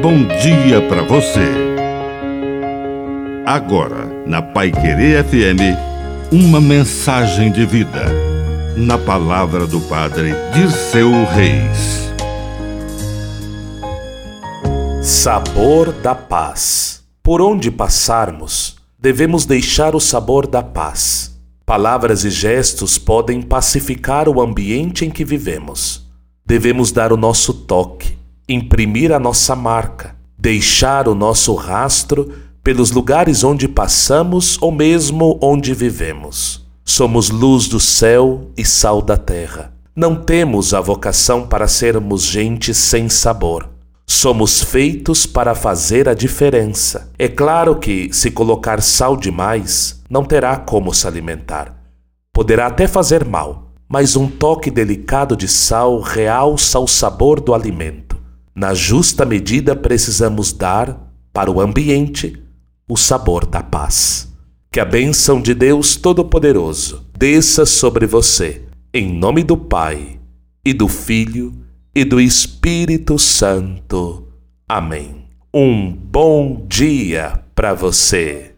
bom dia para você. Agora, na Paiquerê FM, uma mensagem de vida. Na palavra do Padre Dirceu Reis. Sabor da paz. Por onde passarmos, devemos deixar o sabor da paz. Palavras e gestos podem pacificar o ambiente em que vivemos. Devemos dar o nosso toque, imprimir a nossa marca, deixar o nosso rastro pelos lugares onde passamos ou mesmo onde vivemos. Somos luz do céu e sal da terra. Não temos a vocação para sermos gente sem sabor. Somos feitos para fazer a diferença. É claro que, se colocar sal demais, não terá como se alimentar. Poderá até fazer mal, mas um toque delicado de sal realça o sabor do alimento. Na justa medida, precisamos dar, para o ambiente, o sabor da paz. Que a bênção de Deus Todo-Poderoso desça sobre você, em nome do Pai, e do Filho, e do Espírito Santo. Amém. Um bom dia para você.